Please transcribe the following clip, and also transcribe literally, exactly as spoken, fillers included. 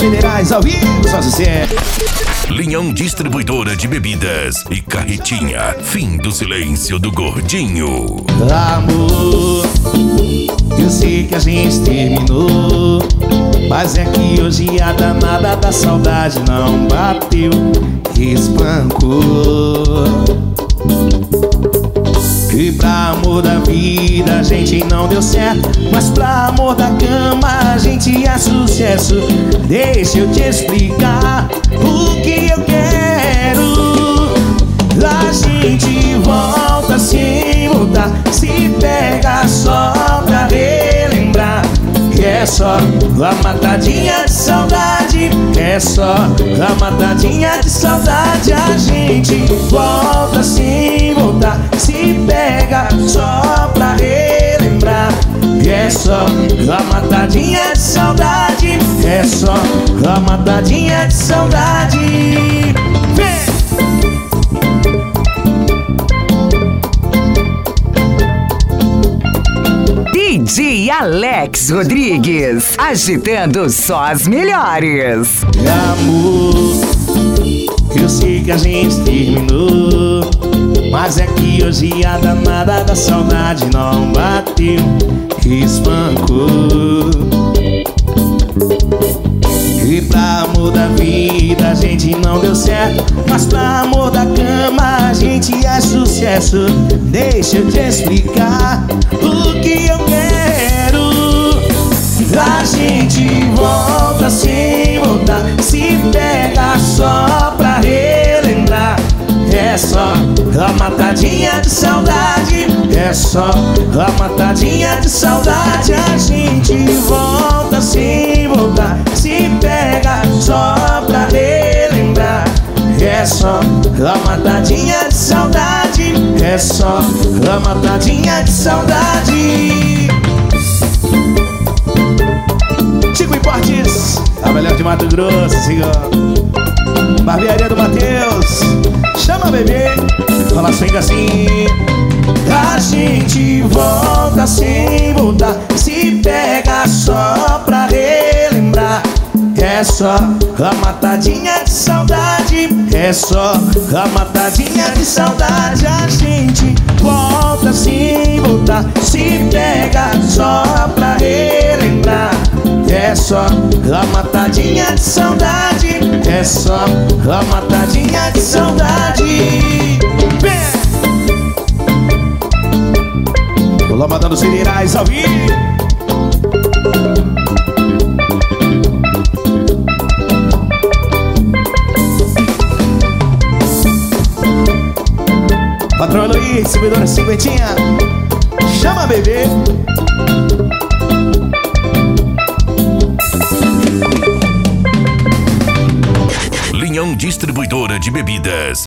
Federais ao vivo, só sucesso. Linhão Distribuidora de Bebidas e Carretinha. Fim do silêncio do gordinho. Amor, eu sei que a gente terminou, mas é que hoje a danada da saudade não bateu, espancou. E pra amor da vida a gente não deu certo, mas pra amor da cama a gente é sucesso. Deixa eu te explicar o que eu quero. A gente volta sem voltar, se pega só pra relembrar. É só a matadinha de saudade, é só a matadinha de saudade. A gente volta sem voltar, se pega só pra relembrar. É só a matadinha de saudade, é só a matadinha de saudade. Vem! D J Alex Rodrigues, agitando só as melhores. Amor, eu sei que a gente terminou, mas é que hoje a danada da saudade não bateu, espancou. E pra amor da vida a gente não deu certo, mas pra amor da cama a gente é sucesso. Deixa eu te explicar o que eu quero. A gente volta sem voltar, se pega só pra relembrar. É só a matadinha de saudade, é só a matadinha de saudade. A gente volta sem voltar, se pega só pra relembrar. É só a matadinha de saudade, é só a matadinha de saudade. Chico Importes, a melhor de Mato Grosso, senhor. Barbearia do Matheus, chama bebê, fala swing assim. A gente volta sem voltar, se pega só pra relembrar. É só a matadinha de saudade, é só a matadinha de saudade. A gente volta sem voltar, se pega só pra relembrar. É só a matadinha de saudade, é só a matadinha de saudade. Tô lá mandando os federais ao vivo. Patrão Luiz, distribuidora cinquentinha, chama bebê. Linhão Distribuidora de Bebidas